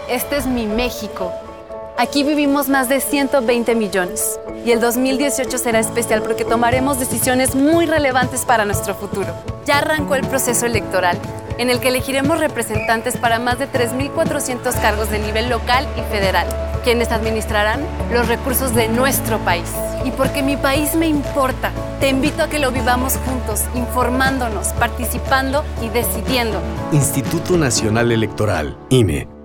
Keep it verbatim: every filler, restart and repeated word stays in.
Este es mi México. Aquí vivimos más de ciento veinte millones y el dos mil dieciocho será especial porque tomaremos decisiones muy relevantes para nuestro futuro. Ya arrancó el proceso electoral, en el que elegiremos representantes para más de tres mil cuatrocientos cargos de nivel local y federal, quienes administrarán los recursos de nuestro país. Y porque mi país me importa, te invito a que lo vivamos juntos, informándonos, participando y decidiendo. Instituto Nacional Electoral, I N E.